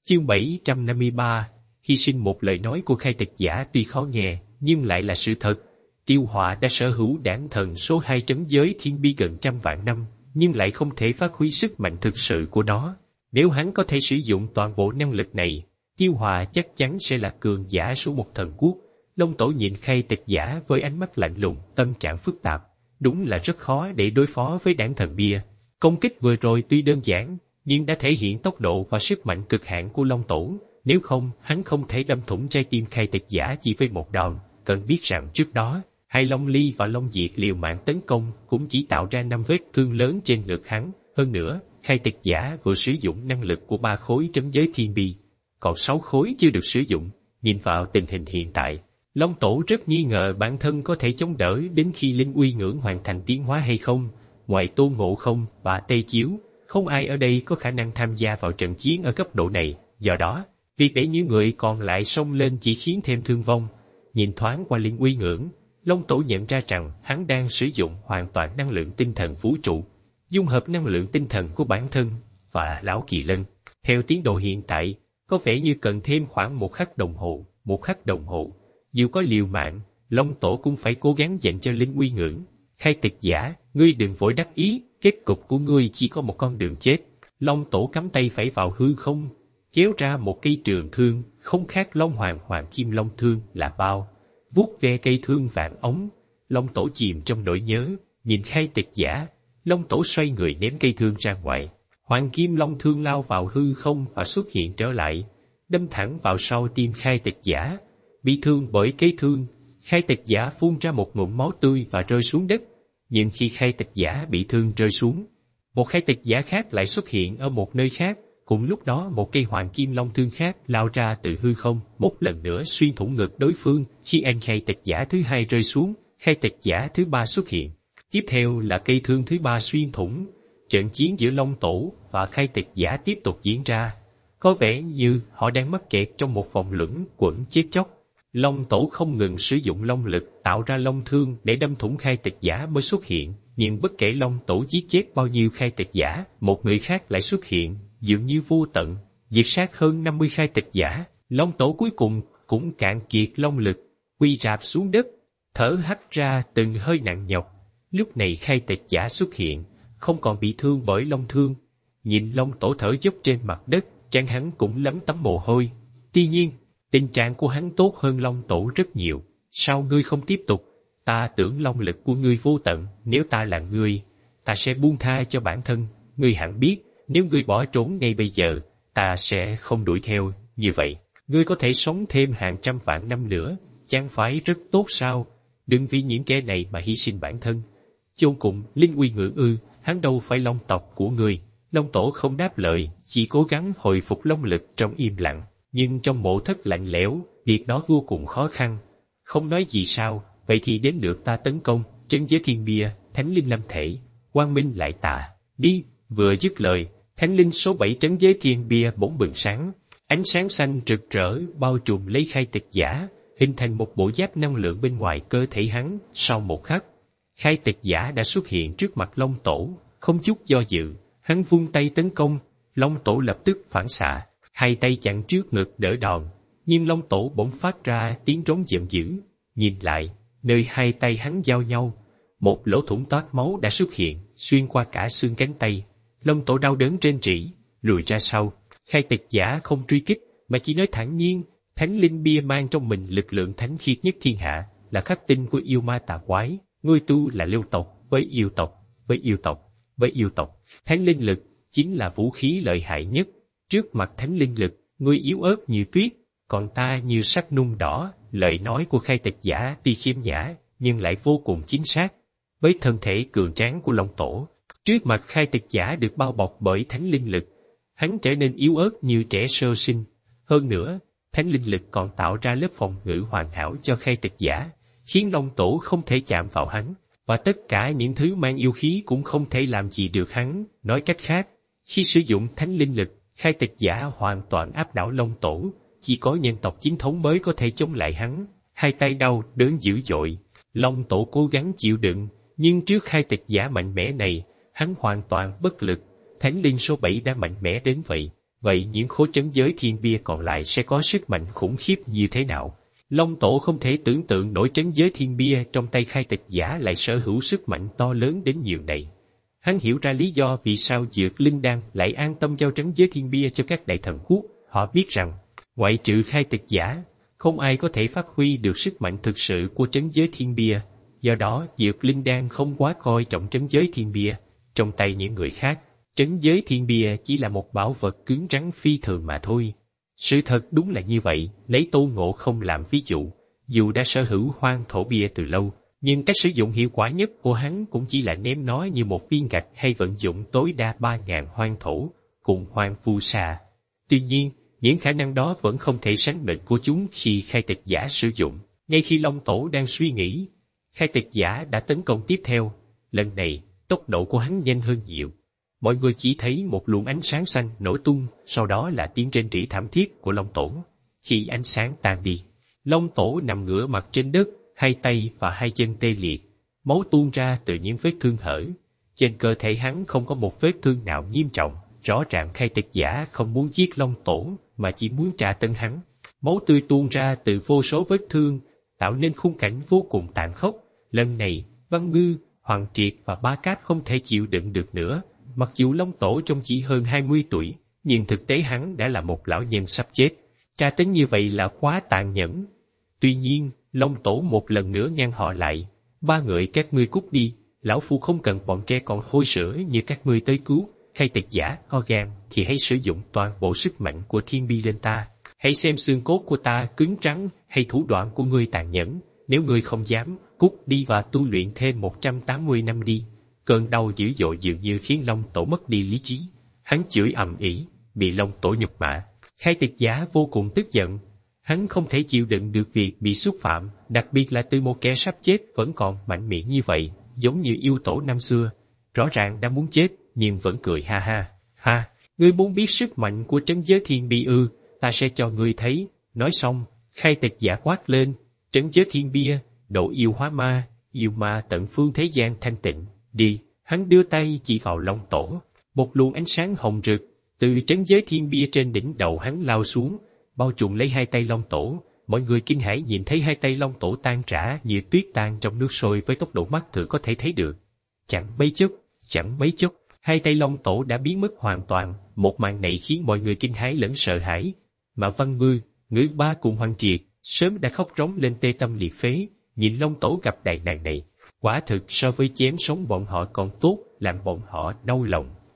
Chương 753, hy sinh một lời nói của khai tịch giả tuy khó nghe, nhưng lại là sự thật. Tiêu Họa đã sở hữu đản thần số 2 trấn giới thiên bi gần trăm vạn năm, nhưng lại không thể phát huy sức mạnh thực sự của nó. Nếu hắn có thể sử dụng toàn bộ năng lực này, Tiêu Họa chắc chắn sẽ là cường giả số một thần quốc. Long Tổ nhìn khai tịch giả với ánh mắt lạnh lùng, tâm trạng phức tạp. Đúng là rất khó để đối phó với đản thần bia. Công kích vừa rồi tuy đơn giản, nhưng đã thể hiện tốc độ và sức mạnh cực hạn của Long Tổ. Nếu không, hắn không thể đâm thủng trái tim khai tịch giả chỉ với một đòn. Cần biết rằng trước đó, hai Long Ly và Long Diệt liều mạng tấn công cũng chỉ tạo ra 5 vết thương lớn trên ngực hắn. Hơn nữa, khai tịch giả vừa sử dụng năng lực của 3 khối trấn giới thiên bi, còn 6 khối chưa được sử dụng. Nhìn vào tình hình hiện tại, Long Tổ rất nghi ngờ bản thân có thể chống đỡ đến khi linh uy ngưỡng hoàn thành tiến hóa hay không. Ngoài Tôn Ngộ Không và Tây Chiếu, không ai ở đây có khả năng tham gia vào trận chiến ở cấp độ này. Do đó, việc để những người còn lại xông lên chỉ khiến thêm thương vong. Nhìn thoáng qua linh uy ngưỡng, Long Tổ nhận ra rằng hắn đang sử dụng hoàn toàn năng lượng tinh thần vũ trụ, dung hợp năng lượng tinh thần của bản thân và Lão Kỳ Lân. Theo tiến độ hiện tại, có vẻ như cần thêm khoảng 1 khắc đồng hồ. 1 khắc đồng hồ. Dù có liều mạng, Long Tổ cũng phải cố gắng dành cho linh uy ngưỡng. Khai tịch giả, ngươi đừng vội đắc ý, kết cục của ngươi chỉ có một con đường chết. Long Tổ cắm tay phải vào hư không, kéo ra một cây trường thương, không khác Long Hoàng Kim Long Thương là bao. Vuốt ve cây thương vạn ống, Long Tổ chìm trong nỗi nhớ, nhìn khai tịch giả, Long Tổ xoay người ném cây thương ra ngoài. Hoàng Kim Long Thương lao vào hư không và xuất hiện trở lại, đâm thẳng vào sau tim khai tịch giả. Bị thương bởi cây thương, khai tịch giả phun ra một ngụm máu tươi và rơi xuống đất. Nhưng khi khai tịch giả bị thương rơi xuống, một khai tịch giả khác lại xuất hiện ở một nơi khác. Cùng lúc đó một cây Hoàng Kim Long Thương khác lao ra từ hư không, một lần nữa xuyên thủng ngực đối phương. Khi anh khai tịch giả thứ 2 rơi xuống, khai tịch giả thứ 3 xuất hiện. Tiếp theo là cây thương thứ 3 xuyên thủng. Trận chiến giữa Long Tổ và khai tịch giả tiếp tục diễn ra. Có vẻ như họ đang mắc kẹt trong một vòng luẩn quẩn chết chóc. Long Tổ không ngừng sử dụng long lực tạo ra long thương để đâm thủng khai tịch giả mới xuất hiện. Nhưng bất kể Long Tổ giết chết bao nhiêu khai tịch giả, một người khác lại xuất hiện, dường như vô tận, diệt sát hơn 50 khai tịch giả. Long Tổ cuối cùng cũng cạn kiệt long lực, quy rạp xuống đất, thở hắt ra từng hơi nặng nhọc. Lúc này khai tịch giả xuất hiện, không còn bị thương bởi long thương. Nhìn Long Tổ thở dốc trên mặt đất, trán hắn cũng lấm tấm mồ hôi. Tuy nhiên, tình trạng của hắn tốt hơn Long Tổ rất nhiều. Sao ngươi không tiếp tục? Ta tưởng long lực của ngươi vô tận, nếu ta là ngươi, ta sẽ buông tha cho bản thân. Ngươi hẳn biết, nếu ngươi bỏ trốn ngay bây giờ, ta sẽ không đuổi theo. Như vậy, ngươi có thể sống thêm hàng trăm vạn năm nữa, chẳng phải rất tốt sao? Đừng vì những kẻ này mà hy sinh bản thân. Chôn cùng, linh uy ngưỡng ư, hắn đâu phải long tộc của ngươi. Long Tổ không đáp lời, chỉ cố gắng hồi phục long lực trong im lặng. Nhưng trong mộ thất lạnh lẽo, việc đó vô cùng khó khăn. Không nói gì sao, vậy thì đến lượt ta tấn công. Trấn giới thiên bia, thánh linh lâm thể, quang minh lại tà. Đi! Vừa dứt lời, thánh linh số 7 trấn giới thiên bia bỗng bừng sáng. Ánh sáng xanh rực rỡ bao trùm lấy khai tịch giả, hình thành một bộ giáp năng lượng bên ngoài cơ thể hắn. Sau một khắc, khai tịch giả đã xuất hiện trước mặt Long Tổ, không chút do dự, hắn vung tay tấn công. Long Tổ lập tức phản xạ, hai tay chặn trước ngực đỡ đòn, nhưng Long Tổ bỗng phát ra tiếng rống giận dữ. Nhìn lại, nơi hai tay hắn giao nhau, một lỗ thủng toát máu đã xuất hiện, xuyên qua cả xương cánh tay. Long Tổ đau đớn rên rỉ, lùi ra sau. Khai tịch giả không truy kích, mà chỉ nói thản nhiên, thánh linh bia mang trong mình lực lượng thánh khiết nhất thiên hạ, là khắc tinh của yêu ma tà quái. Ngươi tu là lưu tộc, với yêu tộc, với yêu tộc, với yêu tộc. Thánh linh lực chính là vũ khí lợi hại nhất. Trước mặt thánh linh lực, ngươi yếu ớt như tuyết, còn ta như sắt nung đỏ. Lời nói của khai tịch giả tuy khiêm nhã, nhưng lại vô cùng chính xác. Với thân thể cường tráng của Long Tổ, trước mặt khai tịch giả được bao bọc bởi thánh linh lực, hắn trở nên yếu ớt như trẻ sơ sinh. Hơn nữa, thánh linh lực còn tạo ra lớp phòng ngự hoàn hảo cho khai tịch giả, khiến Long Tổ không thể chạm vào hắn, và tất cả những thứ mang yêu khí cũng không thể làm gì được hắn. Nói cách khác, khi sử dụng thánh linh lực, khai tịch giả hoàn toàn áp đảo Long Tổ, chỉ có nhân tộc chính thống mới có thể chống lại hắn. Hai tay đau đớn dữ dội, Long Tổ cố gắng chịu đựng, nhưng trước khai tịch giả mạnh mẽ này, hắn hoàn toàn bất lực. Thánh linh số 7 đã mạnh mẽ đến vậy, vậy những khối trấn giới thiên bia còn lại sẽ có sức mạnh khủng khiếp như thế nào? Long Tổ không thể tưởng tượng nổi trấn giới thiên bia trong tay khai tịch giả lại sở hữu sức mạnh to lớn đến nhiều này. Hắn hiểu ra lý do vì sao Dược Linh Đan lại an tâm giao trấn giới thiên bia cho các đại thần quốc. Họ biết rằng, ngoại trừ khai tịch giả, không ai có thể phát huy được sức mạnh thực sự của trấn giới thiên bia. Do đó, Dược Linh Đan không quá coi trọng trấn giới thiên bia. Trong tay những người khác, trấn giới thiên bia chỉ là một bảo vật cứng rắn phi thường mà thôi. Sự thật đúng là như vậy, lấy Tôn Ngộ Không làm ví dụ, dù đã sở hữu hoang thổ bia từ lâu, nhưng cách sử dụng hiệu quả nhất của hắn cũng chỉ là ném nó như một viên gạch hay vận dụng tối đa 3.000 hoang thổ, cùng hoang vu xà. Tuy nhiên, những khả năng đó vẫn không thể sánh bệnh của chúng khi khai tịch giả sử dụng. Ngay khi Long Tổ đang suy nghĩ, khai tịch giả đã tấn công tiếp theo. Lần này, tốc độ của hắn nhanh hơn nhiều. Mọi người chỉ thấy một luồng ánh sáng xanh nổ tung, sau đó là tiếng rên rỉ thảm thiết của Long Tổ. Khi ánh sáng tan đi, Long Tổ nằm ngửa mặt trên đất, hai tay và hai chân tê liệt, máu tuôn ra từ những vết thương hở. Trên cơ thể hắn không có một vết thương nào nghiêm trọng, rõ ràng khai tịch giả không muốn giết Long Tổ, mà chỉ muốn tra tấn hắn. Máu tươi tuôn ra từ vô số vết thương, tạo nên khung cảnh vô cùng tàn khốc. Lần này, Văn Ngư, Hoàng Triệt và Ba Cáp không thể chịu đựng được nữa. Mặc dù Long Tổ trông chỉ hơn 20 tuổi, nhưng thực tế hắn đã là một lão nhân sắp chết. Tra tấn như vậy là quá tàn nhẫn. Tuy nhiên, Long Tổ một lần nữa ngăn họ lại. Ba người các ngươi cút đi, lão phu không cần bọn trẻ còn hôi sữa như các ngươi tới cứu. Khai tịch giả, ho gan, thì hãy sử dụng toàn bộ sức mạnh của thiên bi lên ta. Hãy xem xương cốt của ta cứng rắn hay thủ đoạn của ngươi tàn nhẫn. Nếu ngươi không dám, cút đi và tu luyện thêm 180 năm đi. Cơn đau dữ dội dường như khiến Long Tổ mất đi lý trí. Hắn chửi ầm ĩ, bị Long Tổ nhục mạ. Khai tịch giả vô cùng tức giận. Hắn không thể chịu đựng được việc bị xúc phạm, đặc biệt là từ một kẻ sắp chết vẫn còn mạnh miệng như vậy, giống như yêu tổ năm xưa. Rõ ràng đã muốn chết, nhưng vẫn cười ha ha. Ha, ngươi muốn biết sức mạnh của trấn giới thiên bi ư, ta sẽ cho ngươi thấy. Nói xong, khai tịch giả quát lên, trấn giới thiên bia, độ yêu hóa ma, yêu ma tận phương thế gian thanh tịnh. Đi, hắn đưa tay chỉ vào Long Tổ. Một luồng ánh sáng hồng rực, từ trấn giới thiên bia trên đỉnh đầu hắn lao xuống, bao trùm lấy hai tay Long Tổ. Mọi người kinh hãi nhìn thấy hai tay Long Tổ tan rã như tuyết tan trong nước sôi với tốc độ mắt thường có thể thấy được. Chẳng mấy chốc, hai tay Long Tổ đã biến mất hoàn toàn. Một màn này khiến mọi người kinh hãi lẫn sợ hãi. Mà Văn Ngư, Ngữ Ba cùng Hoàng Triệt sớm đã khóc rống lên tê tâm liệt phế. Nhìn Long Tổ gặp đại nạn này, quả thực so với chém sống bọn họ còn tốt, làm bọn họ đau lòng.